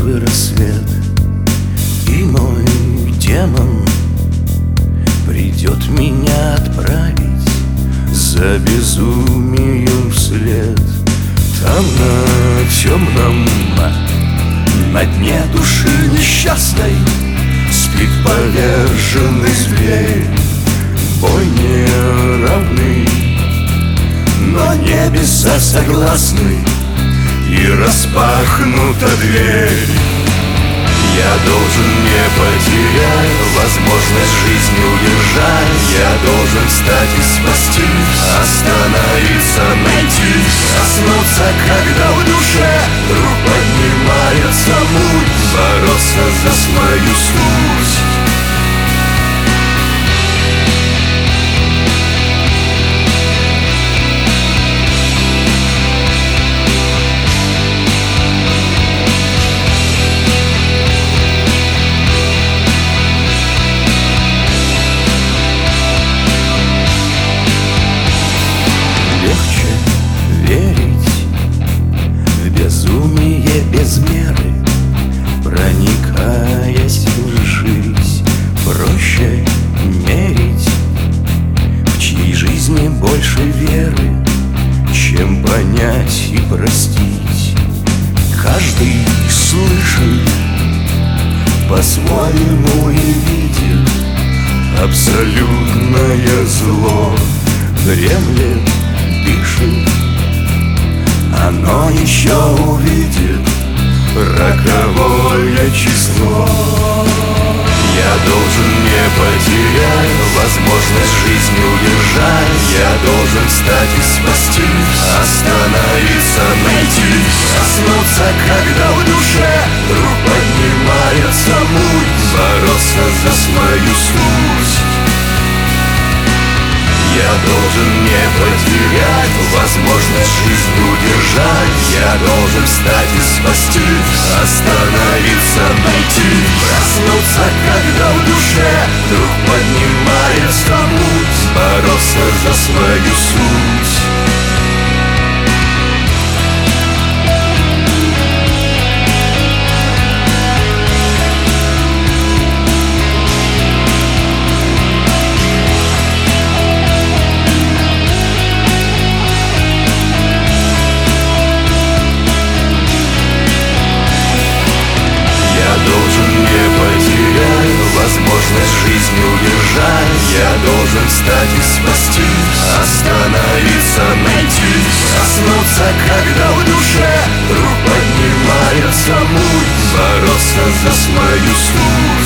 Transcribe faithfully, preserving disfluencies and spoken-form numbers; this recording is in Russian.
первый рассвет, и мой демон придет меня отправить за безумием вслед. Там на темном, на дне души несчастной спит поверженный зверь. Бой неравный, но небеса согласны, и распахнута дверь. Я должен не потерять возможность жизни удержать. Я должен встать и спасти, остановиться, найти, проснуться, когда в душе вдруг поднимается муть, бороться за свою суть. Безумие без меры, проникаясь вширь, проще мерить, в чьей жизни больше веры, чем понять и простить. Каждый слышит по-своему и видит абсолютное зло. Дремлет, дышит, оно еще увидит роковое число. Я должен не потерять возможность жизни удержать. Я должен встать и спасти, остановиться, найти, проснуться, когда в душе вдруг поднимается муть, бороться за свою суть. Я должен не потерять возможность жизни удержать. Я должен встать и спасти, остановиться, найти, проснуться, когда в душе вдруг поднимается муть, бороться за свою суть. Возможность жизни удержать. Я должен встать и спасти, остановиться, найти, проснуться, когда в душе вдруг поднимается муть, бороться за свою суть.